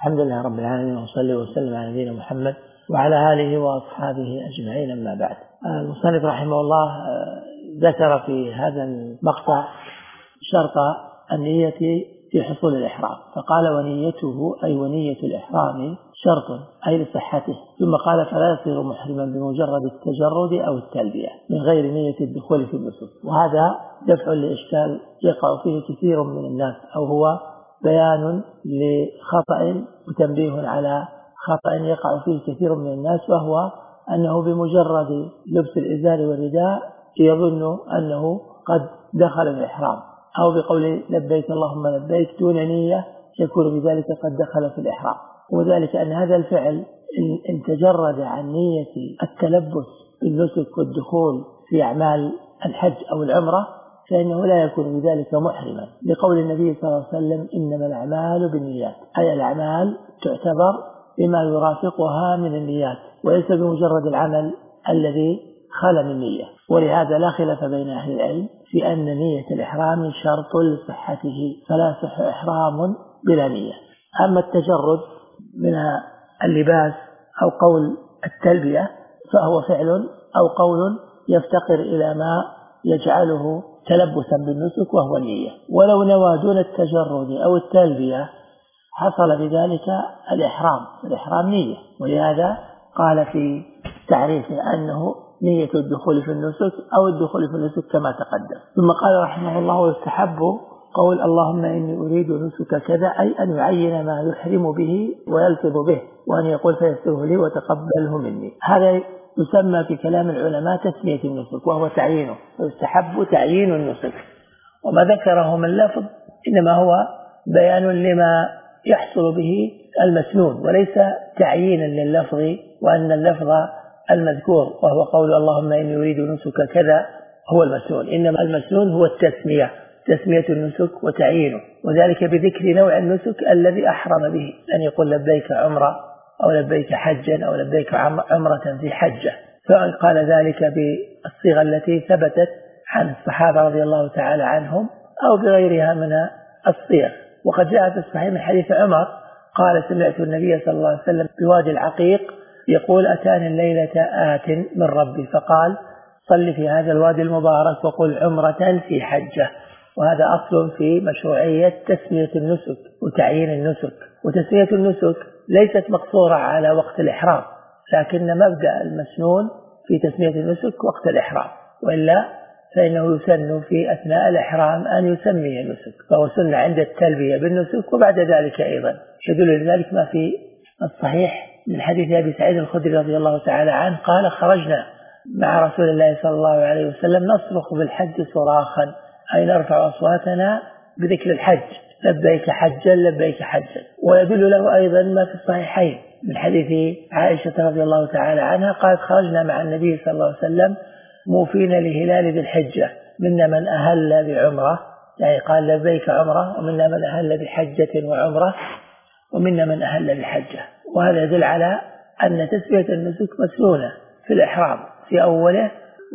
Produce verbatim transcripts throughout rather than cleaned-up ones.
الحمد لله رب العالمين، وصلي وسلم على نبينا محمد وعلى آله وأصحابه أجمعين. أما بعد، المصنف رحمه الله ذكر في هذا المقطع شرط النية في حصول الإحرام، فقال ونيته أي ونية الإحرام شرط أي لصحته، ثم قال فلا يصير محرما بمجرد التجرد أو التلبية من غير نية الدخول في النسك. وهذا دفع لإشكال يقع فيه كثير من الناس، أو هو بيان لخطأ وتنبيه على خطأ يقع فيه كثير من الناس، وهو أنه بمجرد لبس الإزار والرداء يظن أنه قد دخل الإحرام، أو بقول لبيك اللهم لبيك دون نية يكون بذلك قد دخل في الإحرام. وذلك أن هذا الفعل إن تجرد عن نية التلبس بالنسك والدخول في أعمال الحج أو العمرة فإنه لا يكون بذلك محرما، لقول النبي صلى الله عليه وسلم إنما الأعمال بالنيات، أي الأعمال تعتبر بما يرافقها من النيات وليس بمجرد العمل الذي خلا من نية. ولهذا لا خلاف بين أهل العلم في أن نية الإحرام شرط لصحته، فلا يصح إحرام بلا نية. أما التجرد من اللباس أو قول التلبية فهو فعل أو قول يفتقر إلى ما يجعله تلبسا بالنسك وهو النية، ولو نوى دون التجرد أو التلبية حصل بذلك الإحرام، الإحرام نية. ولهذا قال في تعريفه أنه نية الدخول في النسك أو الدخول في النسك كما تقدم. ثم قال رحمه الله ويستحب قول اللهم إني أريد نسك كذا، أي أن يعين ما يحرم به ويلفظ به، وأن يقول فيسره لي وتقبله مني. هذا يسمى في كلام العلماء تسمية النسك، وهو تعيينه، ويستحب تعيين النسك. وما ذكره من لفظ إنما هو بيان لما يحصل به المسنون، وليس تعيينا لللفظ، وأن اللفظ المذكور وهو قول اللهم إني أريد نسك كذا هو المسنون، إنما المسنون هو التسمية، تسمية النسك وتعيينه، وذلك بذكر نوع النسك الذي أحرم به، أن يقول لبيك عمرة أو لبيك حجا أو لبيك عمرة في حجة، فقال قال ذلك بالصيغة التي ثبتت عن الصحابة رضي الله تعالى عنهم أو بغيرها من الصيغ. وقد جاء في الصحيح من حديث عمر قال سمعت النبي صلى الله عليه وسلم بوادي العقيق يقول أتاني الليلة آت من ربي فقال صل في هذا الوادي المبارك وقل عمرة في حجة. وهذا أصل في مشروعية تسمية النسك وتعيين النسك. وتسمية النسك ليست مقصورة على وقت الإحرام، لكن مبدأ المسنون في تسمية النسك وقت الإحرام، وإلا فإنه يسن في أثناء الإحرام أن يسمي النسك، فهو سنة عند التلبية بالنسك وبعد ذلك أيضا. يدل لذلك ما في الصحيح من حديث أبي سعيد الخدري رضي الله تعالى عنه قال خرجنا مع رسول الله صلى الله عليه وسلم نصرخ بالحج صراخا، أي نرفع أصواتنا بذكر الحج لبيك حجا لبيك حجا. ويدل له أيضا ما في الصحيحين من حديث عائشة رضي الله تعالى عنها قالت خرجنا مع النبي صلى الله عليه وسلم موفين لهلال ذي الحجة، منا من أهل بعمرة، يعني قال لبيك عمرة، ومنا من أهل بحجة وعمرة، ومنا من أهل بحجة. وهذا يدل على أن تسمية النسك مسنونة في الإحرام في أوله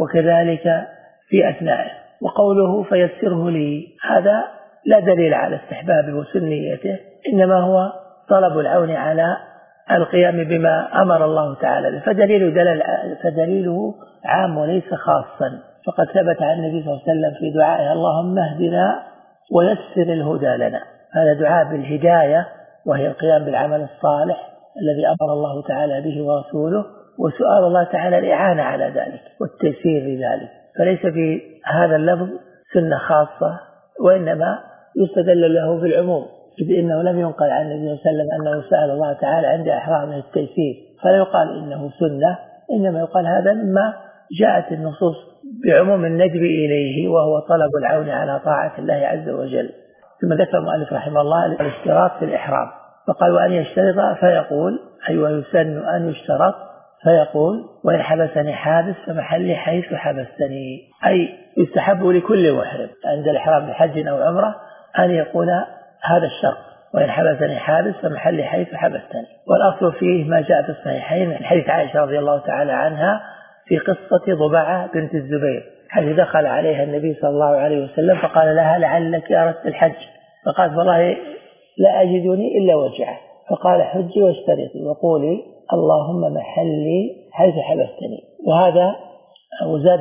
وكذلك في أثنائه. وقوله فيسره لي هذا لا دليل على استحباب وسنيته، إنما هو طلب العون على القيام بما أمر الله تعالى، فدليل دلل فدليله عام وليس خاصا. فقد ثبت عن النبي صلى الله عليه وسلم في دعائه اللهم اهدنا ويسر الهدى لنا، هذا دعاء بالهداية وهي القيام بالعمل الصالح الذي أمر الله تعالى به ورسوله، وسؤال الله تعالى الإعانة على ذلك والتيسير لذلك. فليس في هذا اللفظ سنة خاصة، وإنما يستدل له بالعموم، إذ إنه لم ينقل عن النبي صلى الله عليه وسلم أنه سأل الله تعالى عند إحرامه التيسير، فلا يقال إنه سنة، إنما يقال هذا مما جاءت النصوص بعموم الندب إليه، وهو طلب العون على طاعة الله عز وجل. ثم ذكر المؤلف رحمه الله الاشتراط في الإحرام، فقال وأن يشترط فيقول أي ويسن أن يشترط فيقول وإن حبسني حابس فمحلي حيث حبستني، أي يستحب لكل محرم عند الإحرام بحج أو عمرة أن يقول هذا الشرط وإن حبسني حابس فمحلي حيث حبستني. والأصل فيه ما جاء في الصحيحين من حديث عائشة رضي الله تعالى عنها في قصة ضبعة بنت الزبير، حيث دخل عليها النبي صلى الله عليه وسلم فقال لها لعلك أردت الحج، فقالت والله لا أجدني إلا وجعه، فقال حجي واشترطي وقولي اللهم محلي حيث حبستني. وهذا وزاد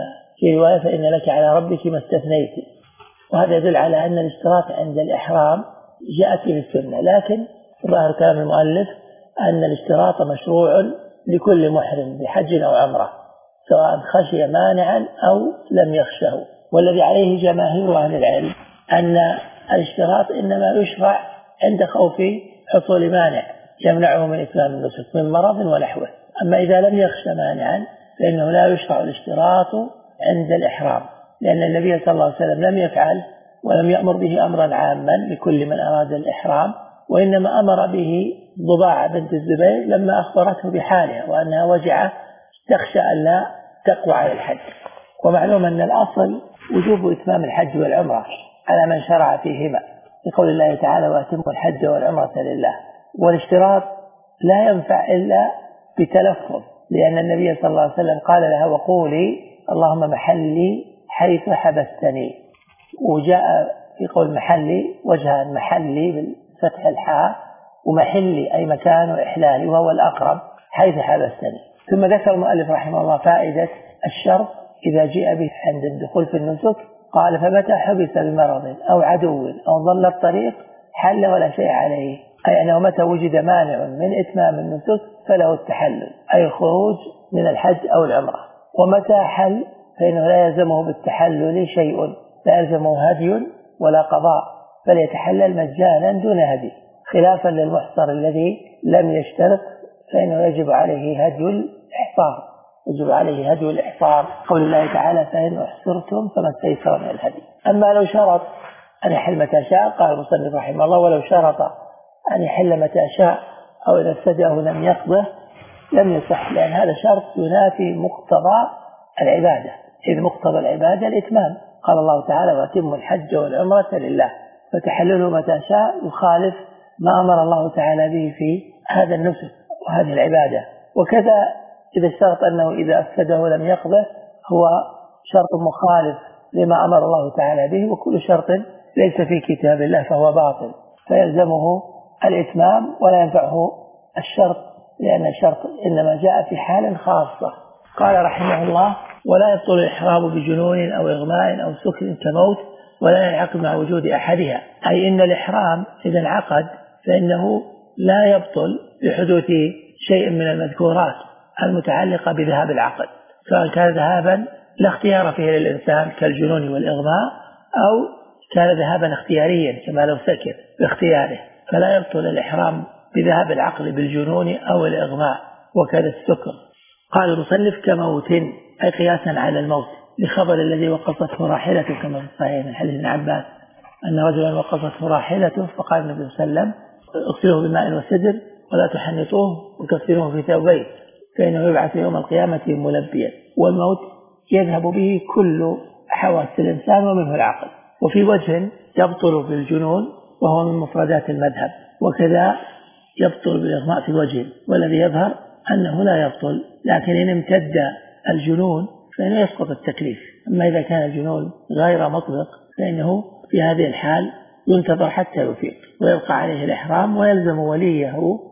في رواية فإن لك على ربك ما استثنيت. وهذا يدل على أن الاشتراط عند الإحرام جاءت في السنة، لكن ظاهر كلام المؤلف أن الاشتراط مشروع لكل محرم بحج أو عمرة سواء خشي مانعا أو لم يخشه. والذي عليه جماهير أهل العلم أن الاشتراط إنما يشرع عند خوف حصول مانع يمنعه من إتمام النسك من مرض ونحوه. أما إذا لم يخشى مانعا فإنه لا يشرع الاشتراط عند الإحرام، لأن النبي صلى الله عليه وسلم لم يفعل ولم يأمر به أمرا عاما لكل من أراد الإحرام، وإنما أمر به ضباعة بنت الزبير لما أخبرته بحالها وأنها وجعة تخشى أن لا تقوى على الحج. ومعلوم أن الأصل وجوب إتمام الحج والعمرة على من شرع فيهما لقول الله تعالى وأتموا الحج والعمرة لله. والاشتراط لا ينفع إلا بتلفظ، لأن النبي صلى الله عليه وسلم قال لها وقولي اللهم محلي حيث حبستني. وجاء في قول محلي وجهان، محلي بالفتح الحاء ومحلي أي مكان وإحلالي وهو الأقرب حيث حبستني. ثم ذكر المؤلف رحمه الله فائدة الشرط إذا جاء به عند الدخول في النسك، قال فمتى حبس بمرض أو عدو أو ضل الطريق حل ولا شيء عليه، أي أنه متى وجد مانع من إتمام النسك فله التحلل أي الخروج من الحج أو العمرة. ومتى حل فإنه لا يلزمه بالتحلل شيء، لا يلزمه هدي ولا قضاء، بل يتحلل مجانا دون هدي، خلافا للمحصر الذي لم يشترط فإنه يجب عليه هدي الإحصار يجب عليه هدي الإحصار قول الله تعالى فإن أحصرتم فما استيسر من الهدي. أما لو شرط أن يحل متى شاء قال المصنف رحمه الله ولو شرط أن يحل متى شاء أو إذا ابتدأه لم يقضه لم يصح، لأن هذا شرط ينافي مقتضى العبادة، إذ مقتضى العبادة الإتمام. قال الله تعالى وأتموا الحج والعمرة لله، فتحلله متى شاء يخالف ما أمر الله تعالى به في هذا النسك وهذه العبادة. وكذا إذا اشترط أنه إذا أفسده لم يقضه هو شرط مخالف لما أمر الله تعالى به، وكل شرط ليس في كتاب الله فهو باطل، فيلزمه الإتمام ولا ينفعه الشرط، لأن الشرط إنما جاء في حال خاصة. قال رحمه الله ولا يبطل الإحرام بجنون أو إغماء أو سكر كموت ولا ينعقد مع وجود أحدها، أي إن الإحرام إذا انعقد فإنه لا يبطل بحدوث شيء من المذكورات المتعلقة بذهاب العقد، سواء كان ذهابا لا اختيار فيه للإنسان كالجنون والإغماء أو كان ذهابا اختياريا كما لو سكر باختياره، فلا يبطل الإحرام بذهاب العقل بالجنون أو الإغماء وكذا السكر. قال المصنف كموت أي قياسا على الموت، لخبر الذي وقفته راحلته كما في الصحيح من حديث ابن عباس أن رجلا وقفته راحلته فقال النبي صلى الله عليه وسلم اغسلوه بماء وسدر ولا تحنطوه وكفنوه في ثوبين فإنه يبعث يوم القيامة ملبيا. والموت يذهب به كل حواس الإنسان ومنه العقل. وفي وجه يبطل بالجنون وهو من مفردات المذهب، وكذا يبطل بالإغماء في وجه، والذي يظهر أنه لا يبطل، لكن إن امتد الجنون فإنه يسقط التكليف. أما إذا كان الجنون غير مطلق فإنه في هذه الحال ينتظر حتى يفيق ويبقى عليه الإحرام، ويلزم وليه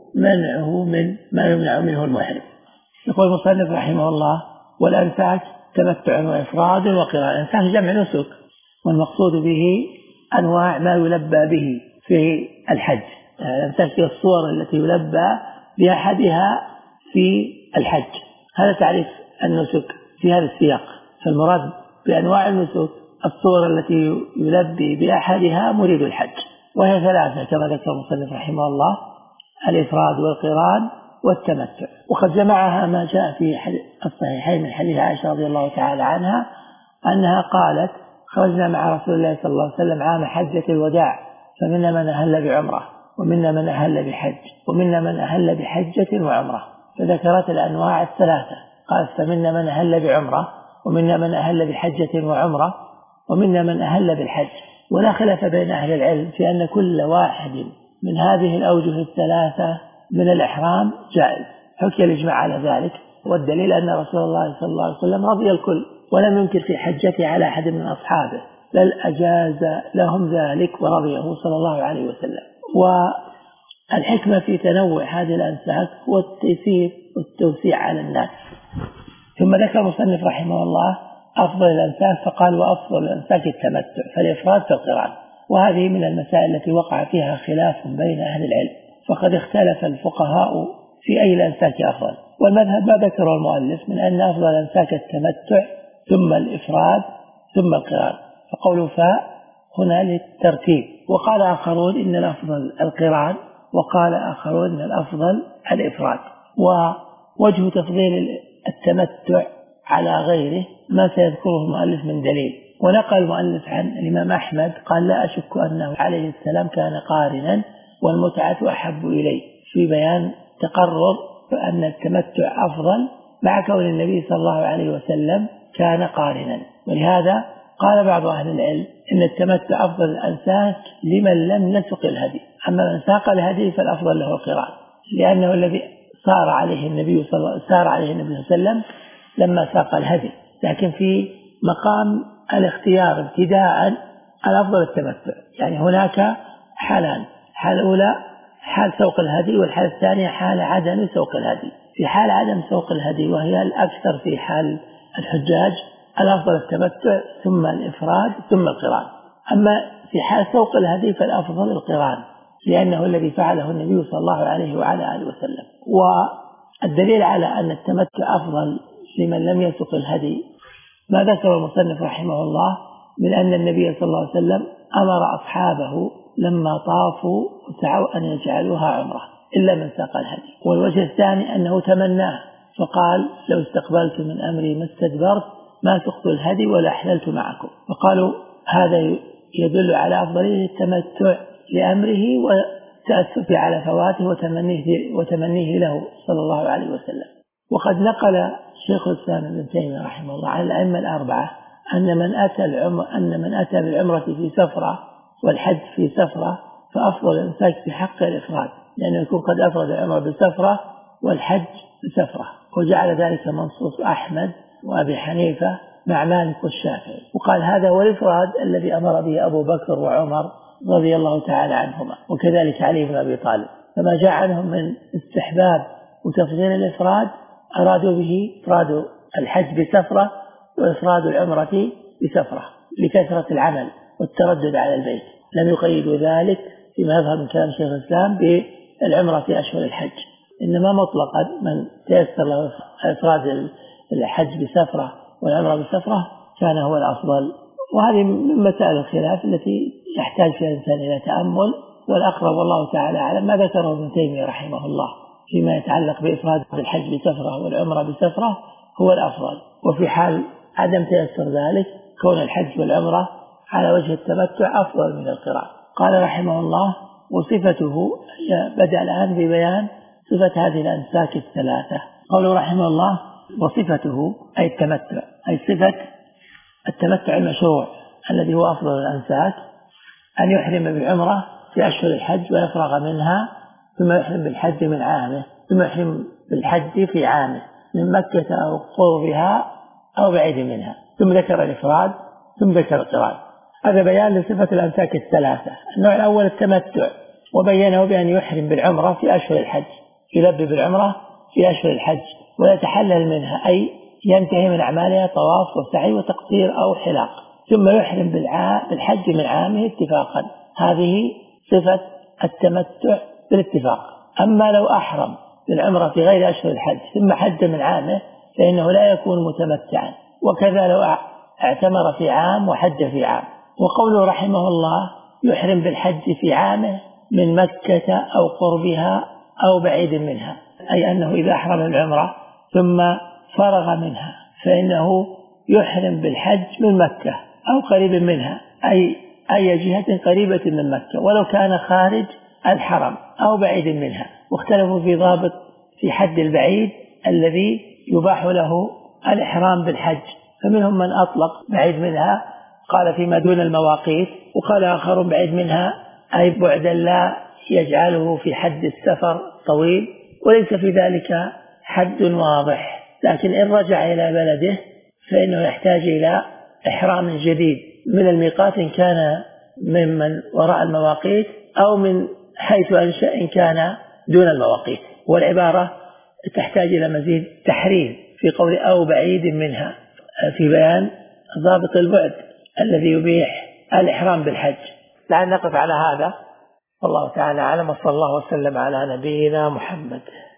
منعه من ما يمنع منه المحرم. يقول المصنف رحمه الله والأنساك تمتع وإفراد وقراء. الأنساك جمع نسك، والمقصود به أنواع ما يلبى به في الحج. الأنساك هي الصور التي يلبى بأحدها في الحج. هذا تعريف النسك في هذا السياق. فالمراد بأنواع النسك الصور التي يلبي بأحدها مريد الحج، وهي ثلاثة كما ذكر المصنف رحمه الله: الإفراد والقران والتمتع. وقد جمعها ما جاء في الصحيحين من حديث عائشة رضي الله تعالى عنها أنها قالت: خرجنا مع رسول الله صلى الله عليه وسلم عام حجة الوداع، فمنا من أهل بعمرة ومنا من أهل بحج ومنا من أهل بحجة وعمرة، فذكرت الأنواع الثلاثة. قالت: فمنا من أهل بعمرة ومنا من أهل بحجة وعمرة ومنا من أهل بالحج. ولا خلاف بين أهل العلم في أن كل واحد من هذه الأوجه الثلاثة من الإحرام جائز، حكي الإجماع على ذلك، والدليل أن رسول الله صلى الله عليه وسلم رضي الكل ولم ينكر في حجته على أحد من أصحابه، بل أجاز لهم ذلك ورضيه صلى الله عليه وسلم. الحكمة في تنوع هذه الأنساك هو التيسير والتوسيع على الناس. ثم ذكر المصنف رحمه الله أفضل الأنساك فقال وأفضل الأنساك التمتع فالإفراد كالقران، وهذه من المسائل التي وقع فيها خلاف بين أهل العلم، فقد اختلف الفقهاء في أي الأنساك أفضل، والمذهب ما ذكره المؤلف من أن أفضل الأنساك التمتع ثم الإفراد ثم القران، فقوله فاء هنا للترتيب. وقال آخرون إن الأفضل القران، وقال آخرون إن الأفضل الإفراد. ووجه تفضيل التمتع على غيره ما سيذكره المؤلف من دليل. ونقل المؤلف عن الإمام أحمد قال لا أشك أنه عليه السلام كان قارنا والمتعة أحب إليه، في بيان تقرر أن التمتع أفضل مع كون النبي صلى الله عليه وسلم كان قارنا. ولهذا قال بعض أهل العلم إن التمتع أفضل الأنساك لمن لم يسق الهدي، أما من ساق الهدي فالأفضل له القران، لأنه الذي صار عليه النبي صلى الله صار عليه النبي صلى الله عليه وسلم لما ساق الهدي. لكن في مقام الاختيار ابتداء الأفضل التمتع، يعني هناك حالان، حال الأولى حال سوق الهدي، والحال الثانية حال عدم سوق الهدي. في حال عدم سوق الهدي وهي الأكثر في حال الحجاج الأفضل التمتع ثم الإفراد ثم القران. أما في حال سوق الهدي فالأفضل القران، لأنه الذي فعله النبي صلى الله عليه وعلى آله وسلم. والدليل على أن التمتع أفضل لمن لم يسق الهدي ما ذكر المصنف رحمه الله من أن النبي صلى الله عليه وسلم أمر أصحابه لما طافوا وسعوا أن يجعلوها عمرة إلا من ساق الهدي. والوجه الثاني أنه تمناه فقال لو استقبلت من أمري ما استدبرت ما سقت الهدي ولا أحللت معكم، فقالوا هذا يدل على أفضلية التمتع لأمره وتأسفه على فواته وتمنيه, وتمنيه له صلى الله عليه وسلم. وقد نقل شيخ الإسلام ابن تيمية رحمه الله عن الأئمة الأربعة أن من أتى العمر أن من أتى بالعمرة في سفرة والحج في سفرة فأفضل الإمساك في حق الإفراد، لأنه يكون قد أفرد العمرة بسفرة والحج بسفرة، وجعل ذلك منصوص أحمد وأبي حنيفة مع مالك والشافعي. وقال هذا هو الإفراد الذي أمر به أبو بكر وعمر رضي الله تعالى عنهما، وكذلك علي بن أبي طالب. فما جاء عنهم من استحباب وتفضيل الإفراد أرادوا به إفراد الحج بسفرة وإفراد العمرة بسفرة لكثرة العمل والتردد على البيت، لم يقيدوا ذلك فيما يظهر من كلام شيخ الإسلام بالعمرة في أشهر الحج، إنما مطلقا من تيسر له إفراد الحج بسفرة والعمرة بسفرة كان هو الأفضل. وهذه من مسائل الخلاف التي يحتاج فيها الإنسان إلى تأمل، والأقرب والله تعالى أعلم ما ذكره ابن تيمية رحمه الله فيما يتعلق بإفراد الحج بسفرة والعمرة بسفرة هو الأفضل. وفي حال عدم تيسر ذلك كون الحج والعمرة على وجه التمتع أفضل من القران. قال رحمه الله وصفته، بدأ الآن ببيان صفة هذه الأنساك الثلاثة. قوله رحمه الله وصفته أي التمتع، أي صفة التمتع المشروع الذي هو أفضل الأنساك أن يحرم بالعمرة في أشهر الحج ويفرغ منها، ثم يحرم بالحج من عامه، ثم يحرم بالحج في عامه من مكة أو قربها أو بعيد منها، ثم ذكر الإفراد ثم ذكر القران. هذا بيان لصفة الأنساك الثلاثة. النوع الأول التمتع، وبينه بأن يحرم بالعمرة في أشهر الحج، يلبي بالعمرة في أشهر الحج ويتحلل منها، أي ينتهي من أعمالها طواف وسعي وتقصير أو حلاق، ثم يحرم بالحج من عامه اتفاقا. هذه صفة التمتع بالاتفاق. أما لو أحرم بالعمرة في غير أشهر الحج ثم حج من عامه فإنه لا يكون متمتعا، وكذا لو اعتمر في عام وحج في عام. وقوله رحمه الله يحرم بالحج في عامه من مكة أو قربها أو بعيد منها، أي أنه إذا أحرم العمرة ثم فرغ منها فإنه يحرم بالحج من مكة أو قريب منها، أي أي جهة قريبة من مكة ولو كان خارج الحرم أو بعيد منها. واختلفوا في ضابط في حد البعيد الذي يباح له الإحرام بالحج، فمنهم من أطلق بعيد منها قال فيما دون المواقيت، وقال آخر بعيد منها أي بعدا لا يجعله في حد السفر طويل، وليس في ذلك حد واضح. لكن إن رجع إلى بلده فإنه يحتاج إلى إحرام جديد من الميقات إن كان ممن وراء المواقيت أو من حيث أنشأ إن كان دون المواقيت، والعبارة تحتاج إلى مزيد تحرير في قول أو بعيد منها في بيان ضابط البعد الذي يبيح الإحرام بالحج. لعل نقف على هذا، والله تعالى أعلم، وصلى الله وسلم على نبينا محمد.